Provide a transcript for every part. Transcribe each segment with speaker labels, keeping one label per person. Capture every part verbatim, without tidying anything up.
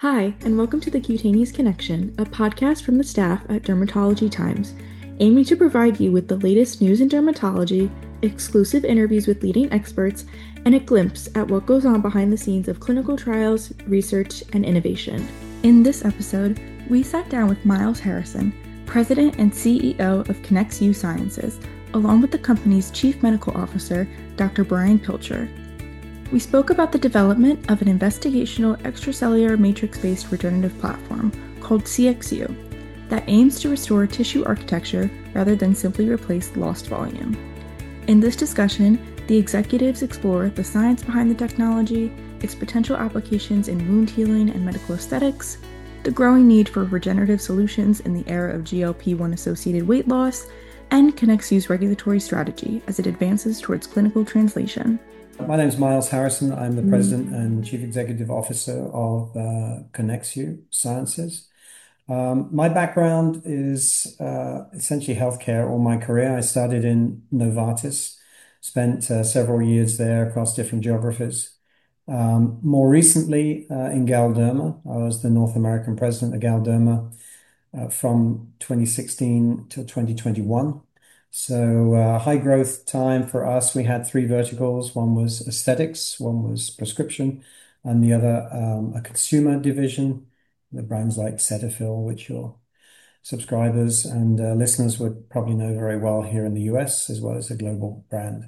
Speaker 1: Hi, and welcome to the Cutaneous Connection, a podcast from the staff at Dermatology Times, aiming to provide you with the latest news in dermatology, exclusive interviews with leading experts, and a glimpse at what goes on behind the scenes of clinical trials, research, and innovation. In this episode, we sat down with Miles Harrison, President and C E O of ConnexU Sciences, along with the company's Chief Medical Officer, Doctor Brian Pilcher. We spoke about the development of an investigational extracellular matrix-based regenerative platform called C X U that aims to restore tissue architecture rather than simply replace lost volume. In this discussion, the executives explore the science behind the technology, its potential applications in wound healing and medical aesthetics, the growing need for regenerative solutions in the era of G L P one associated weight loss, and ConnexU's regulatory strategy as it advances towards clinical translation.
Speaker 2: My name is Miles Harrison. I'm the President and Chief Executive Officer of uh, ConnexU Sciences. Um, my background is uh, essentially healthcare all my career. I started in Novartis, spent uh, several years there across different geographies. Um, more recently, uh, in Galderma, I was the North American President of Galderma uh, from twenty sixteen to twenty twenty-one. So uh, high growth time for us. We had three verticals. One was aesthetics, one was prescription, and the other um, a consumer division. The brands like Cetaphil, which your subscribers and uh, listeners would probably know very well here in the U S, as well as a global brand.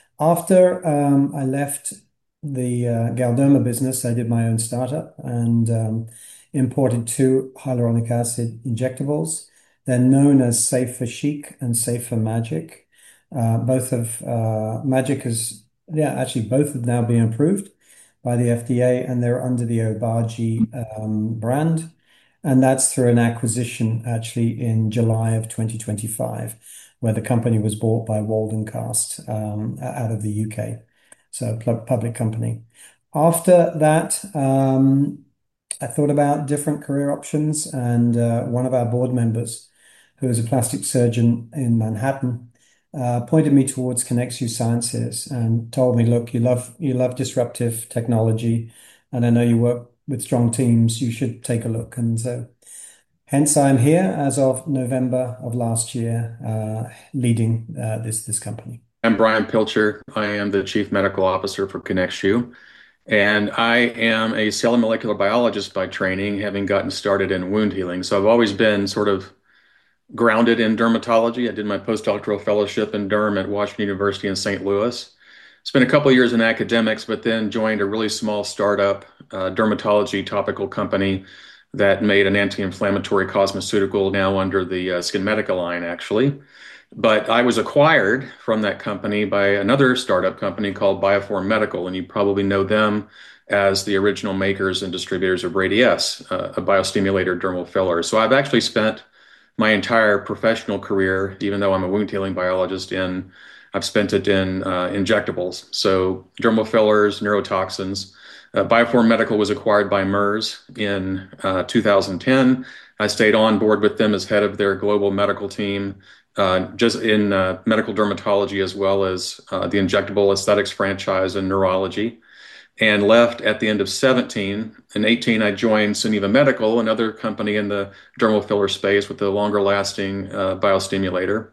Speaker 2: After um, I left the uh, Galderma business, I did my own startup and um, imported two hyaluronic acid injectables. They're known as Safe for Chic and Safe for Magic. Uh, both of uh, Magic is, yeah, actually both have now been approved by the F D A and they're under the Obagi um, brand. And that's through an acquisition actually in July of twenty twenty-five, where the company was bought by Waldencast um, out of the U K. So a public company. After that, um, I thought about different career options, and uh, one of our board members, who is a plastic surgeon in Manhattan, uh, pointed me towards ConnexU Sciences and told me, "Look, you love you love disruptive technology, and I know you work with strong teams. You should take a look." And so, hence, I'm here as of November of last year, uh, leading uh, this this company.
Speaker 3: I'm Brian Pilcher. I am the Chief Medical Officer for ConnexU, and I am a cell and molecular biologist by training, having gotten started in wound healing. So I've always been sort of grounded in dermatology. I did my postdoctoral fellowship in derm at Washington University in Saint Louis. Spent a couple of years in academics, but then joined a really small startup uh, dermatology topical company that made an anti-inflammatory cosmeceutical now under the uh, SkinMedica line, actually. But I was acquired from that company by another startup company called Bioform Medical, and you probably know them as the original makers and distributors of Radiesse, uh, a biostimulator dermal filler. So I've actually spent my entire professional career, even though I'm a wound healing biologist, in I've spent it in uh, injectables, so dermal fillers, neurotoxins. Uh, Bioform Medical was acquired by Merz in uh, two thousand ten. I stayed on board with them as head of their global medical team, uh, just in uh, medical dermatology as well as uh, the injectable aesthetics franchise and neurology, and left at the end of seventeen. In eighteen, I joined Suniva Medical, another company in the dermal filler space with a longer lasting uh, biostimulator.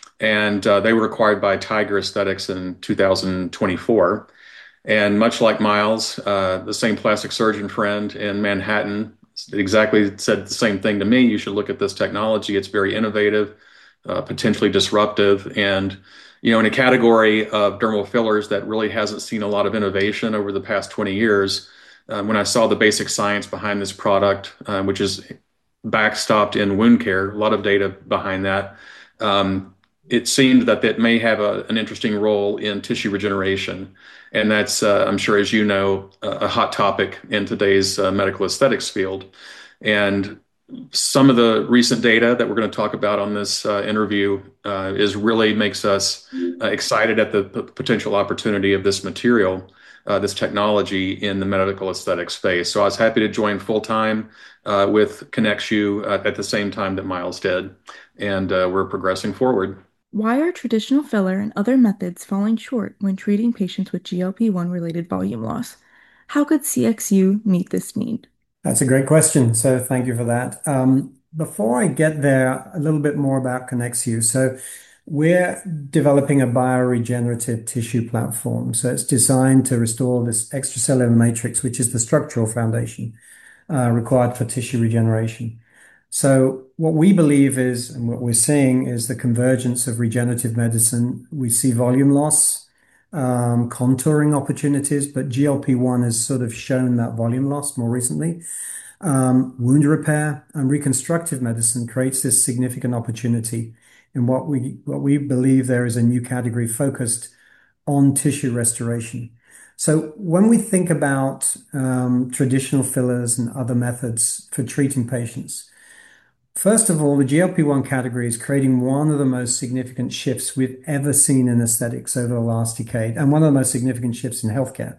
Speaker 3: And uh, they were acquired by Tiger Aesthetics in two thousand twenty-four. And much like Miles, uh, the same plastic surgeon friend in Manhattan exactly said the same thing to me. You should look at this technology. It's very innovative, uh, potentially disruptive, and you know, in a category of dermal fillers that really hasn't seen a lot of innovation over the past twenty years. Um, when I saw the basic science behind this product, uh, which is backstopped in wound care, a lot of data behind that, um, it seemed that that may have a, an interesting role in tissue regeneration. And that's, uh, I'm sure, as you know, a, a hot topic in today's uh, medical aesthetics field. And some of the recent data that we're going to talk about on this uh, interview uh, is really makes us uh, excited at the p- potential opportunity of this material, uh, this technology in the medical aesthetic space. So I was happy to join full time uh, with ConnexU uh, at the same time that Miles did, and uh, we're progressing forward.
Speaker 1: Why are traditional filler and other methods falling short when treating patients with G L P one related volume loss? How could C X U meet this need?
Speaker 2: That's a great question. So thank you for that. Um, before I get there, a little bit more about Connexu. So we're developing a bioregenerative tissue platform. So it's designed to restore this extracellular matrix, which is the structural foundation uh, required for tissue regeneration. So what we believe is, and what we're seeing is the convergence of regenerative medicine. We see volume loss, um, contouring opportunities, but G L P one has sort of shown that volume loss more recently. Um, wound repair and reconstructive medicine creates this significant opportunity in what we what we believe there is a new category focused on tissue restoration. So when we think about um, traditional fillers and other methods for treating patients, first of all, the G L P one category is creating one of the most significant shifts we've ever seen in aesthetics over the last decade, and one of the most significant shifts in healthcare.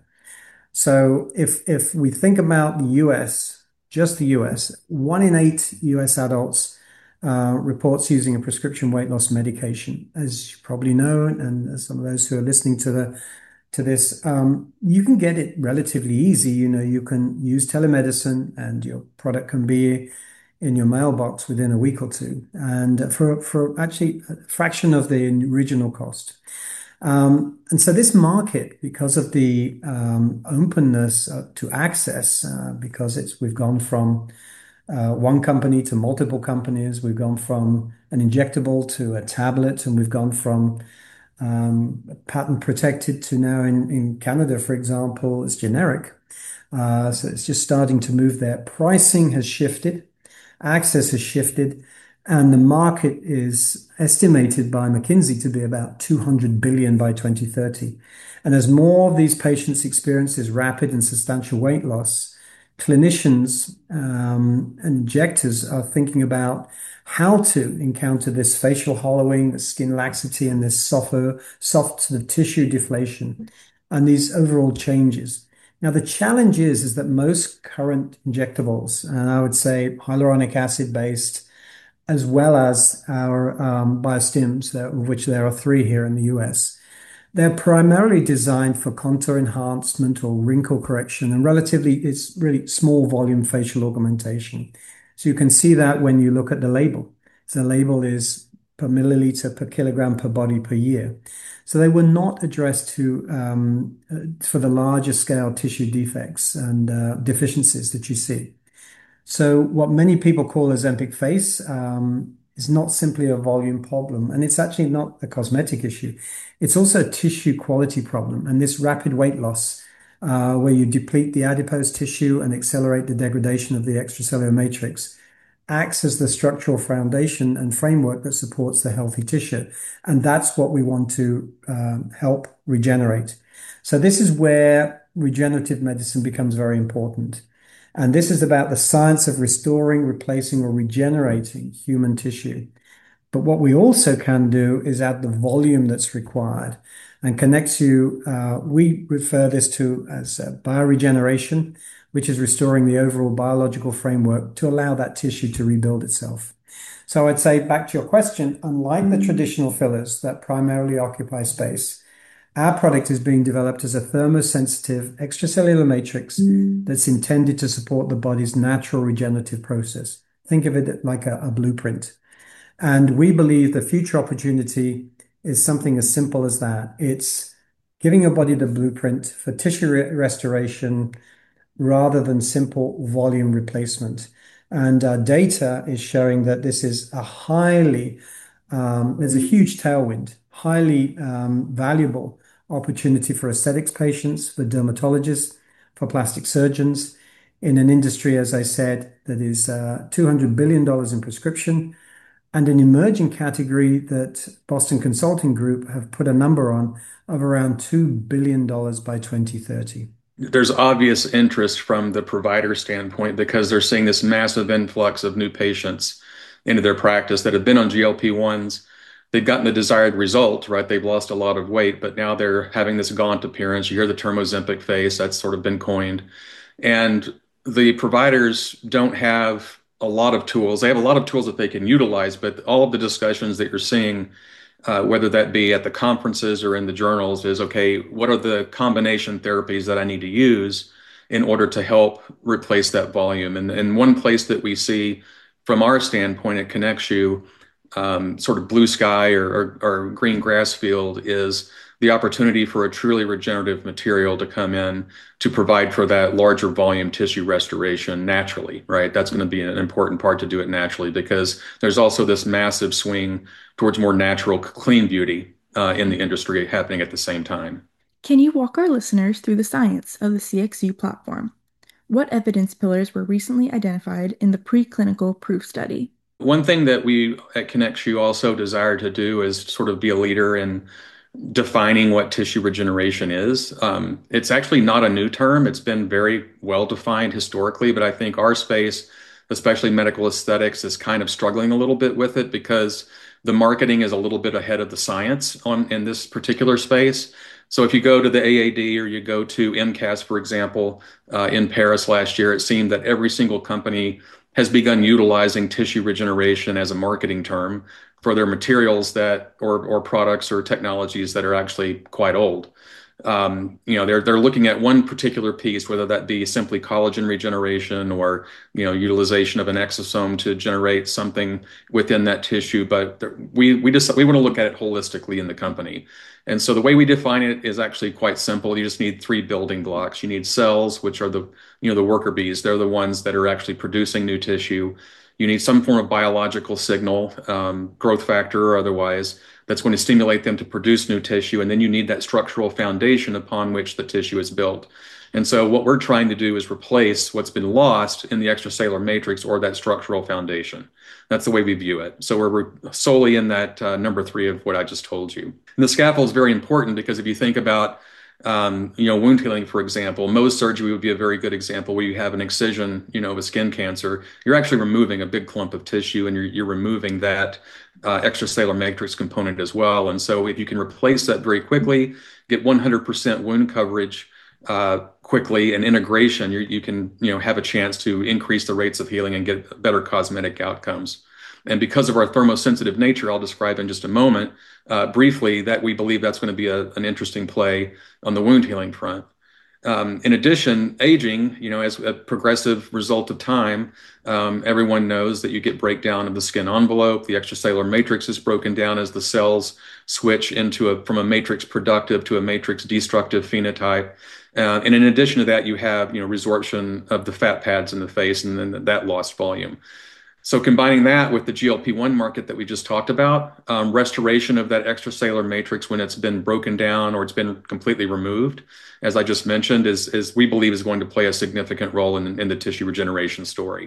Speaker 2: So if if we think about the U S, just the U S, one in eight U S adults uh, reports using a prescription weight loss medication. As you probably know, and as some of those who are listening to the to this, um, you can get it relatively easy. You know, you can use telemedicine, and your product can be in your mailbox within a week or two, and for for actually a fraction of the original cost. Um, and so this market, because of the um, openness uh, to access, uh, because it's we've gone from uh, one company to multiple companies, we've gone from an injectable to a tablet, and we've gone from um, patent protected to now in, in Canada, for example, it's generic. Uh, so it's just starting to move there. Pricing has shifted, access has shifted, and the market is estimated by McKinsey to be about two hundred billion by twenty thirty. And as more of these patients experience this rapid and substantial weight loss, clinicians um, and injectors are thinking about how to encounter this facial hollowing, the skin laxity, and this softer, soft sort of tissue deflation, and these overall changes. Now, the challenge is, is that most current injectables, and I would say hyaluronic acid based, as well as our um, biostims, there- of which there are three here in the U S, they're primarily designed for contour enhancement or wrinkle correction, and relatively, it's really small volume facial augmentation. So you can see that when you look at the label. So the label is per milliliter per kilogram per body per year. So they were not addressed to um, uh, for the larger scale tissue defects and uh, deficiencies that you see. So what many people call Ozempic face um, is not simply a volume problem, and it's actually not a cosmetic issue. It's also a tissue quality problem, and this rapid weight loss, uh, where you deplete the adipose tissue and accelerate the degradation of the extracellular matrix, acts as the structural foundation and framework that supports the healthy tissue, and that's what we want to um, help regenerate. So this is where regenerative medicine becomes very important. And this is about the science of restoring, replacing, or regenerating human tissue. But what we also can do is add the volume that's required. And Connexu, uh, we refer this to as uh, bioregeneration, which is restoring the overall biological framework to allow that tissue to rebuild itself. So I'd say, back to your question, unlike the traditional fillers that primarily occupy space, our product is being developed as a thermosensitive extracellular matrix that's intended to support the body's natural regenerative process. Think of it like a, a blueprint. And we believe the future opportunity is something as simple as that. It's giving your body the blueprint for tissue re- restoration rather than simple volume replacement. And our data is showing that this is a highly, um, there's a huge tailwind, highly um, valuable opportunity for aesthetics patients, for dermatologists, for plastic surgeons, in an industry, as I said, that is uh, two hundred billion dollars in prescription, and an emerging category that Boston Consulting Group have put a number on of around two billion dollars by twenty thirty.
Speaker 3: There's obvious interest from the provider standpoint because they're seeing this massive influx of new patients into their practice that have been on G L P ones. They've gotten the desired result, right? They've lost a lot of weight, but now they're having this gaunt appearance. You hear the term Ozempic face, that's sort of been coined. And the providers don't have a lot of tools. They have a lot of tools that they can utilize, but all of the discussions that you're seeing, uh, whether that be at the conferences or in the journals, is okay, what are the combination therapies that I need to use in order to help replace that volume. And, and one place that we see from our standpoint at ConnectU, um, sort of blue sky or, or, or green grass field, is the opportunity for a truly regenerative material to come in to provide for that larger volume tissue restoration naturally, right? That's going to be an important part to do it naturally, because there's also this massive swing towards more natural, clean beauty uh, in the industry happening at the same time.
Speaker 1: Can you walk our listeners through the science of the C X U platform? What evidence pillars were recently identified in the preclinical proof study?
Speaker 3: One thing that we at ConnectU also desire to do is sort of be a leader in defining what tissue regeneration is. Um, it's actually not a new term. It's been very well defined historically, but I think our space, especially medical aesthetics, is kind of struggling a little bit with it because the marketing is a little bit ahead of the science on in this particular space. So if you go to the A A D or you go to MCAS, for example, uh, in Paris last year, it seemed that every single company has begun utilizing tissue regeneration as a marketing term for their materials that or or products or technologies that are actually quite old. Um, you know, they're they're looking at one particular piece, whether that be simply collagen regeneration or you know utilization of an exosome to generate something within that tissue. But there, we we just we want to look at it holistically in the company. And so the way we define it is actually quite simple. You just need three building blocks. You need cells, which are the you know the worker bees. They're the ones that are actually producing new tissue. You need some form of biological signal, um, growth factor or otherwise, that's going to stimulate them to produce new tissue. And then you need that structural foundation upon which the tissue is built. And so what we're trying to do is replace what's been lost in the extracellular matrix or that structural foundation. That's the way we view it. So we're solely in that uh, number three of what I just told you. And the scaffold is very important because if you think about Um, you know, wound healing, for example, Mohs surgery would be a very good example where you have an excision, you know, of a skin cancer. You're actually removing a big clump of tissue and you're, you're removing that uh, extracellular matrix component as well. And so if you can replace that very quickly, get one hundred percent wound coverage uh, quickly and integration, you, you can, you know, have a chance to increase the rates of healing and get better cosmetic outcomes. And because of our thermosensitive nature, I'll describe in just a moment, uh, briefly, that we believe that's going to be a, an interesting play on the wound healing front. Um, in addition, aging, you know, as a progressive result of time, um, everyone knows that you get breakdown of the skin envelope. The extracellular matrix is broken down as the cells switch into a from a matrix productive to a matrix destructive phenotype. Uh, and in addition to that, you have, you know, resorption of the fat pads in the face and then that lost volume. So combining that with the G L P one market that we just talked about, um, restoration of that extracellular matrix when it's been broken down or it's been completely removed, as I just mentioned, is, is we believe is going to play a significant role in, in the tissue regeneration story.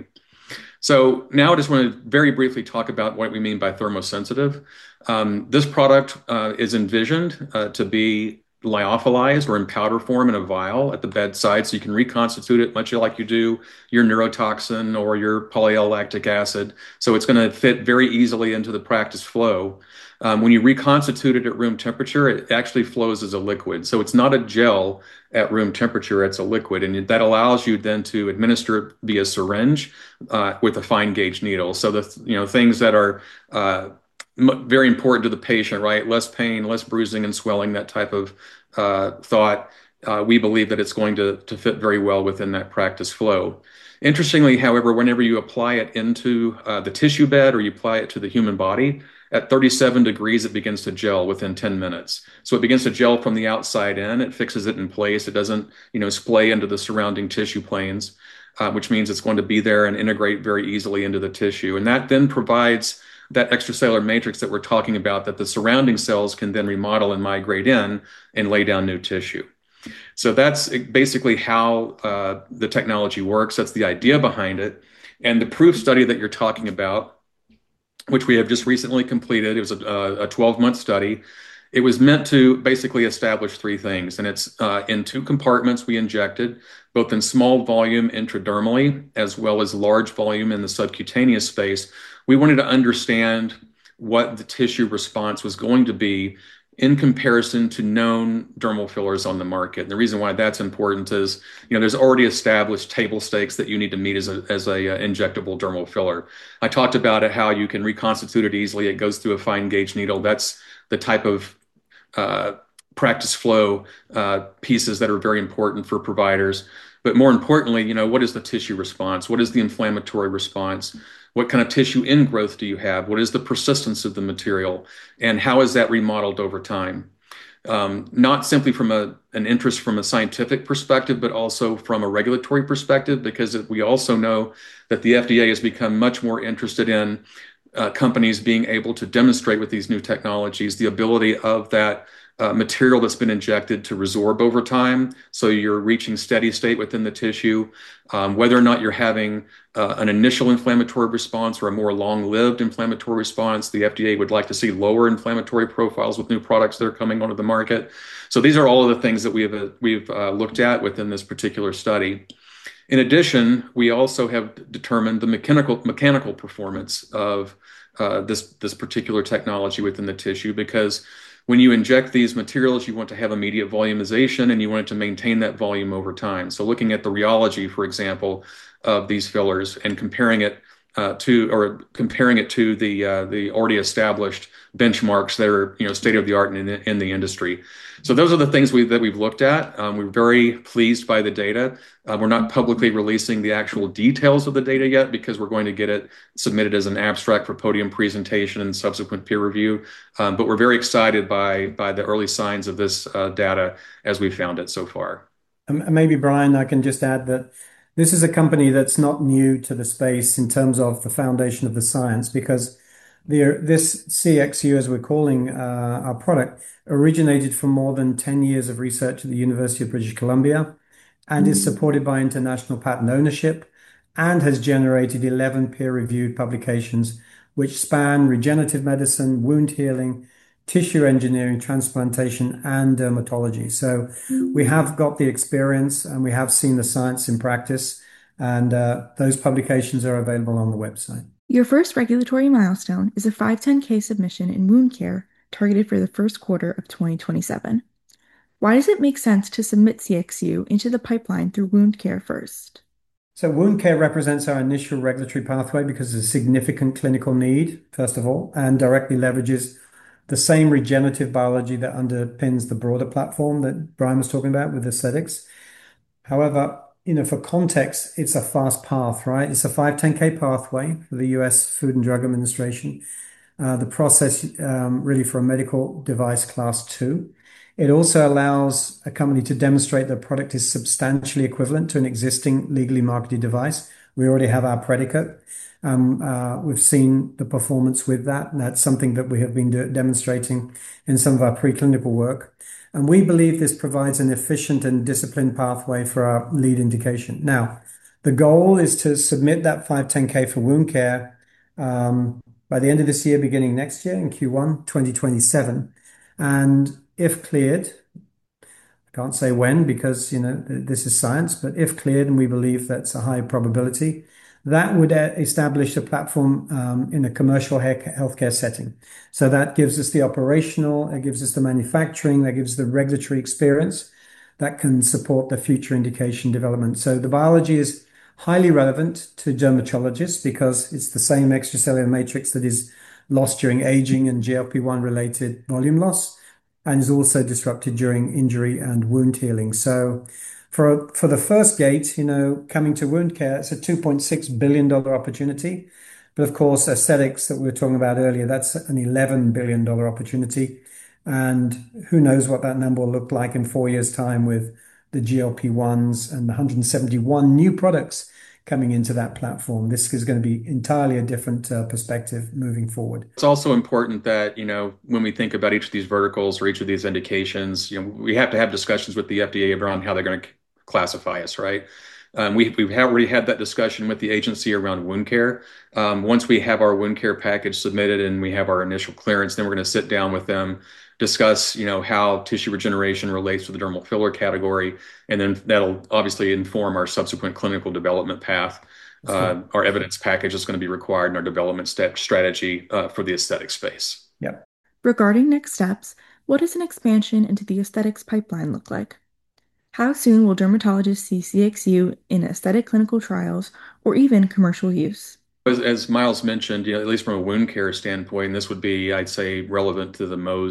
Speaker 3: So now I just want to very briefly talk about what we mean by thermosensitive. Um, this product uh, is envisioned uh, to be lyophilized or in powder form in a vial at the bedside, so you can reconstitute it much like you do your neurotoxin or your polyl-lactic acid. So it's going to fit very easily into the practice flow. Um, when you reconstitute it at room temperature, it actually flows as a liquid. So it's not a gel at room temperature, it's a liquid. And that allows you then to administer it via syringe uh, with a fine gauge needle. So the you know things that are uh, very important to the patient, right? Less pain, less bruising and swelling, that type of uh, thought. Uh, we believe that it's going to, to fit very well within that practice flow. Interestingly, however, whenever you apply it into uh, the tissue bed or you apply it to the human body, at thirty-seven degrees, it begins to gel within ten minutes. So it begins to gel from the outside in. It fixes it in place. It doesn't, you know, splay into the surrounding tissue planes, uh, which means it's going to be there and integrate very easily into the tissue. And that then provides that extracellular matrix that we're talking about, that the surrounding cells can then remodel and migrate in and lay down new tissue. So that's basically how uh, the technology works. That's the idea behind it. And the proof study that you're talking about, which we have just recently completed, it was a twelve-month study. It was meant to basically establish three things. And it's uh, in two compartments we injected, both in small volume intradermally, as well as large volume in the subcutaneous space. We wanted to understand what the tissue response was going to be in comparison to known dermal fillers on the market. And the reason why that's important is, you know, there's already established table stakes that you need to meet as a, as a uh, injectable dermal filler. I talked about it, how you can reconstitute it easily. It goes through a fine gauge needle. That's the type of uh, practice flow uh, pieces that are very important for providers. But more importantly, you know, what is the tissue response? What is the inflammatory response? What kind of tissue ingrowth do you have? What is the persistence of the material? And how is that remodeled over time? Um, not simply from a, an interest from a scientific perspective, but also from a regulatory perspective, because we also know that the F D A has become much more interested in uh, companies being able to demonstrate with these new technologies the ability of that uh, material that's been injected to resorb over time. So you're reaching steady state within the tissue. Um, whether or not you're having uh, an initial inflammatory response or a more long-lived inflammatory response, the F D A would like to see lower inflammatory profiles with new products that are coming onto the market. So these are all of the things that we have uh, we've uh, looked at within this particular study. In addition, we also have determined the mechanical mechanical performance of uh, this this particular technology within the tissue, because when you inject these materials, you want to have immediate volumization and you want it to maintain that volume over time. So looking at the rheology, for example, of these fillers and comparing it uh, to or comparing it to the uh, the already established benchmarks that are you know state of the art in the, in the industry. So those are the things we, that we've looked at. Um, we're very pleased by the data. Uh, we're not publicly releasing the actual details of the data yet because we're going to get it submitted as an abstract for podium presentation and subsequent peer review. Um, but we're very excited by by the early signs of this uh, data as we found it so far.
Speaker 2: And maybe, Brian, I can just add that this is a company that's not new to the space in terms of the foundation of the science, because the, this C X U, as we're calling uh, our product, originated from more than ten years of research at the University of British Columbia and is supported by international patent ownership and has generated eleven peer-reviewed publications which span regenerative medicine, wound healing, tissue engineering, transplantation, and dermatology. So we have got the experience and we have seen the science in practice, and uh, those publications are available on the website.
Speaker 1: Your first regulatory milestone is a five ten K submission in wound care targeted for the first quarter of twenty twenty-seven. Why does it make sense to submit C X U into the pipeline through wound care first?
Speaker 2: So wound care represents our initial regulatory pathway because of a significant clinical need, first of all, and directly leverages the same regenerative biology that underpins the broader platform that Brian was talking about with aesthetics. However, you know, for context, it's a fast path, right? It's a five ten K pathway for the U S Food and Drug Administration. Uh, the process um, really for a medical device class two. It also allows a company to demonstrate that product is substantially equivalent to an existing legally marketed device. We already have our predicate. Um, uh, we've seen the performance with that, and that's something that we have been do- demonstrating in some of our preclinical work. And we believe this provides an efficient and disciplined pathway for our lead indication. Now, the goal is to submit that five ten K for wound care um, by the end of this year, beginning next year in Q one twenty twenty-seven. And if cleared, I can't say when because, you know, this is science, but if cleared, and we believe that's a high probability, that would establish a platform um, in a commercial healthcare setting. So that gives us the operational, it gives us the manufacturing, that gives the regulatory experience that can support the future indication development. So the biology is highly relevant to dermatologists because it's the same extracellular matrix that is lost during aging and G L P one related volume loss, and is also disrupted during injury and wound healing. So for for the first gate, you know, coming to wound care, it's a two point six billion dollars opportunity. But of course, aesthetics that we were talking about earlier, that's an eleven billion dollars opportunity. And who knows what that number will look like in four years' time with the G L P ones and the one hundred seventy-one new products coming into that platform. This is going to be entirely a different uh, perspective moving forward.
Speaker 3: It's also important that, you know, when we think about each of these verticals or each of these indications, you know, we have to have discussions with the F D A around how they're going to classify us, right? Um, we, we've already had that discussion with the agency around wound care. Um, once we have our wound care package submitted and we have our initial clearance, then we're going to sit down with them, discuss, you know, how tissue regeneration relates to the dermal filler category, and then that'll obviously inform our subsequent clinical development path. Uh, our evidence package is going to be required in our development step strategy uh, for the aesthetic space.
Speaker 2: Yep.
Speaker 1: Regarding next steps, what does an expansion into the aesthetics pipeline look like? How soon will dermatologists see C X U in aesthetic clinical trials or even commercial use?
Speaker 3: As, as Miles mentioned, you know, at least from a wound care standpoint, this would be, I'd say, relevant to the Mohs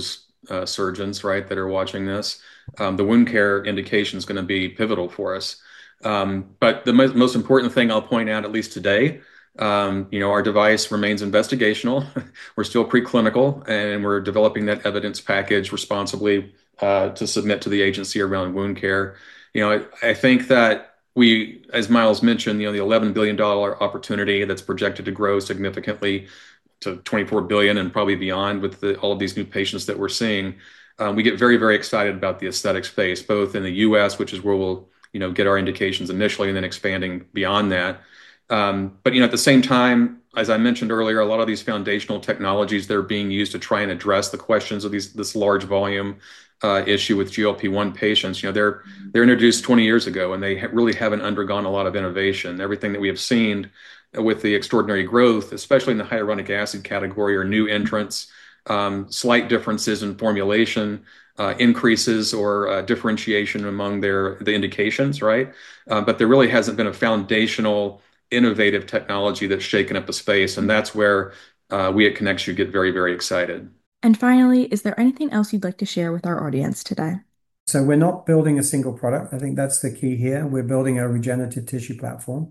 Speaker 3: uh, surgeons, right, that are watching this. Um, the wound care indication is going to be pivotal for us. Um, but the most, most important thing I'll point out, at least today, um, you know, our device remains investigational. We're still preclinical, and we're developing that evidence package responsibly uh, to submit to the agency around wound care. You know, I, I think that we, as Miles mentioned, you know, the eleven billion dollars opportunity that's projected to grow significantly to twenty-four billion dollars and probably beyond with the, all of these new patients that we're seeing. Um, we get very, very excited about the aesthetic space, both in the U S, which is where we'll, you know, get our indications initially, and then expanding beyond that. Um, but, you know, at the same time, as I mentioned earlier, a lot of these foundational technologies that are being used to try and address the questions of these this large volume uh, issue with G L P one patients, you know, they're they're introduced twenty years ago, and they ha- really haven't undergone a lot of innovation. Everything that we have seen with the extraordinary growth, especially in the hyaluronic acid category, are new entrants, um, slight differences in formulation, uh, increases or uh, differentiation among their the indications, right? Uh, but there really hasn't been a foundational innovative technology that's shaken up the space, and that's where uh, we at ConnexU get very, very excited.
Speaker 1: And finally, is there anything else you'd like to share with our audience today?
Speaker 2: So we're not building a single product. I think that's the key here. We're building a regenerative tissue platform.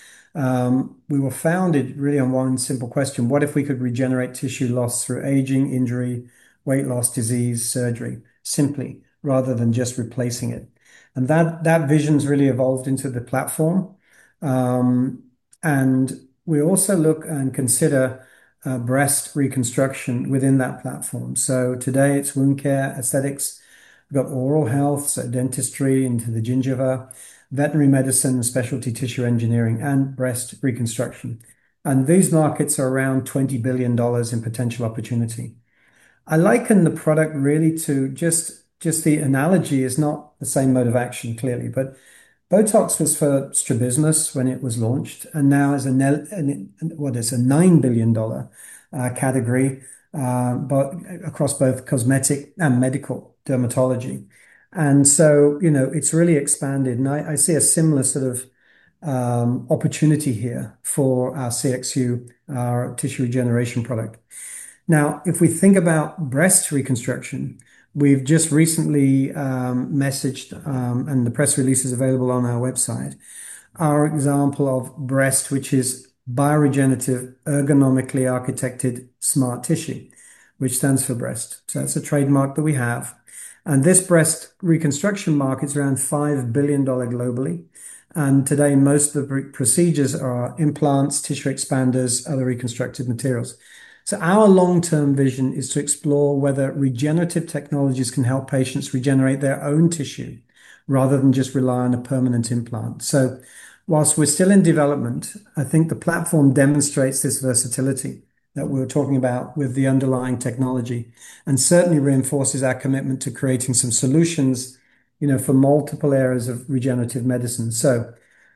Speaker 2: Um, we were founded really on one simple question: what if we could regenerate tissue loss through aging, injury, weight loss, disease, surgery, simply, rather than just replacing it? And that that vision's really evolved into the platform. Um, and we also look and consider uh, breast reconstruction within that platform. So today it's wound care, aesthetics. We've got oral health, so dentistry into the gingiva, veterinary medicine, specialty tissue engineering, and breast reconstruction. And these markets are around twenty billion dollars in potential opportunity. I liken the product really to just, just the analogy is not the same mode of action, clearly, but Botox was for strabismus when it was launched, and now is a what is a nine billion dollar uh, category, uh, but across both cosmetic and medical dermatology. And so, you know, it's really expanded, and I, I see a similar sort of um, opportunity here for our C X U, our tissue regeneration product. Now, if we think about breast reconstruction, we've just recently um, messaged, um, and the press release is available on our website, our example of breast, which is bioregenerative, ergonomically architected smart tissue, which stands for breast. So that's a trademark that we have. And this breast reconstruction market is around five billion dollars globally. And today, most of the procedures are implants, tissue expanders, other reconstructive materials. So our long-term vision is to explore whether regenerative technologies can help patients regenerate their own tissue rather than just rely on a permanent implant. So whilst we're still in development, I think the platform demonstrates this versatility that we were talking about with the underlying technology, and certainly reinforces our commitment to creating some solutions, you know, for multiple areas of regenerative medicine. So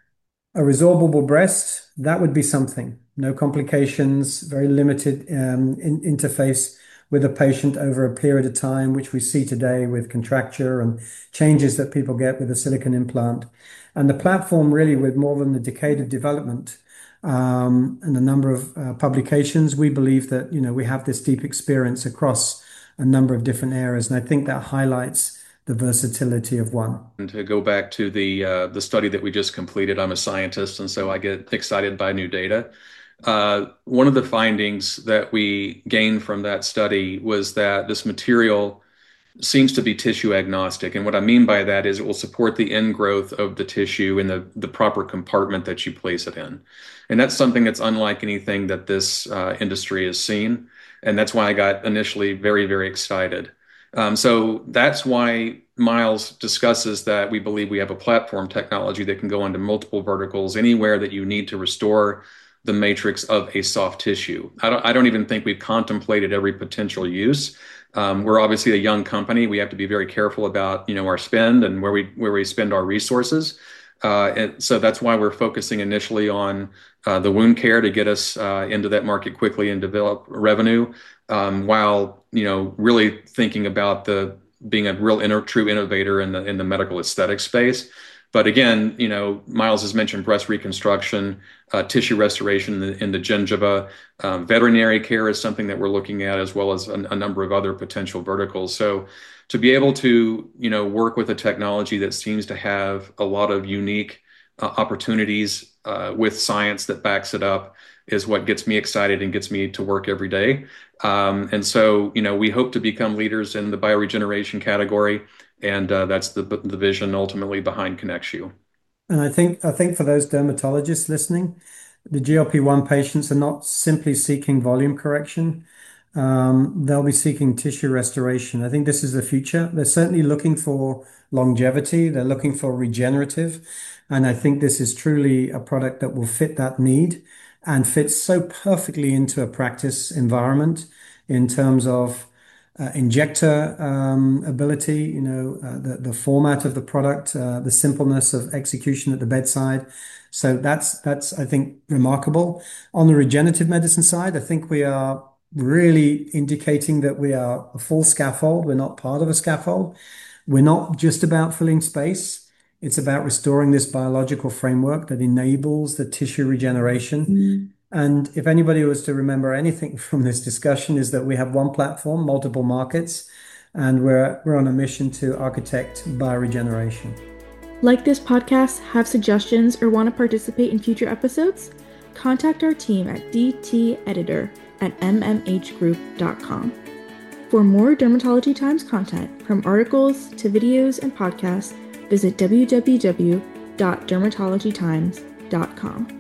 Speaker 2: a resorbable breast, that would be something. No complications, very limited um, in interface with a patient over a period of time, which we see today with contracture and changes that people get with a silicone implant. And the platform really, with more than a decade of development um, and a number of uh, publications, we believe that, you know, we have this deep experience across a number of different areas. And I think that highlights the versatility of one.
Speaker 3: And to go back to the uh, the study that we just completed, I'm a scientist, and so I get excited by new data. Uh, one of the findings that we gained from that study was that this material seems to be tissue agnostic. And what I mean by that is it will support the ingrowth of the tissue in the, the proper compartment that you place it in. And that's something that's unlike anything that this uh, industry has seen. And that's why I got initially very, very excited. Um, so that's why Miles discusses that we believe we have a platform technology that can go into multiple verticals anywhere that you need to restore the matrix of a soft tissue. I don't, I don't even think we've contemplated every potential use. Um, we're obviously a young company. We have to be very careful about, you know, our spend and where we where we spend our resources. Uh, and so that's why we're focusing initially on uh, the wound care to get us uh, into that market quickly and develop revenue, um, while, you know, really thinking about the being a real inner, true innovator in the in the medical aesthetic space. But again, you know, Miles has mentioned breast reconstruction, uh, tissue restoration in the, in the gingiva. Um, veterinary care is something that we're looking at, as well as a, a number of other potential verticals. So to be able to, you know, work with a technology that seems to have a lot of unique uh, opportunities uh, with science that backs it up is what gets me excited and gets me to work every day. Um, and so, you know, we hope to become leaders in the bioregeneration category. And uh, that's the the vision ultimately behind ConnectU.
Speaker 2: And I think I think for those dermatologists listening, the G L P one patients are not simply seeking volume correction. Um, they'll be seeking tissue restoration. I think this is the future. They're certainly looking for longevity. They're looking for regenerative. And I think this is truly a product that will fit that need and fits so perfectly into a practice environment in terms of uh, injector um, ability, you know, uh, the, the format of the product, uh, the simpleness of execution at the bedside. So that's, that's, I think, remarkable. On the regenerative medicine side, I think we are really indicating that we are a full scaffold. We're not part of a scaffold. We're not just about filling space. It's about restoring this biological framework that enables the tissue regeneration. Mm. And if anybody was to remember anything from this discussion, is that we have one platform, multiple markets, and we're we're on a mission to architect bioregeneration.
Speaker 1: Like this podcast, have suggestions, or want to participate in future episodes? Contact our team at d t editor at m m h group dot com. For more Dermatology Times content, from articles to videos and podcasts, visit w w w dot dermatology times dot com.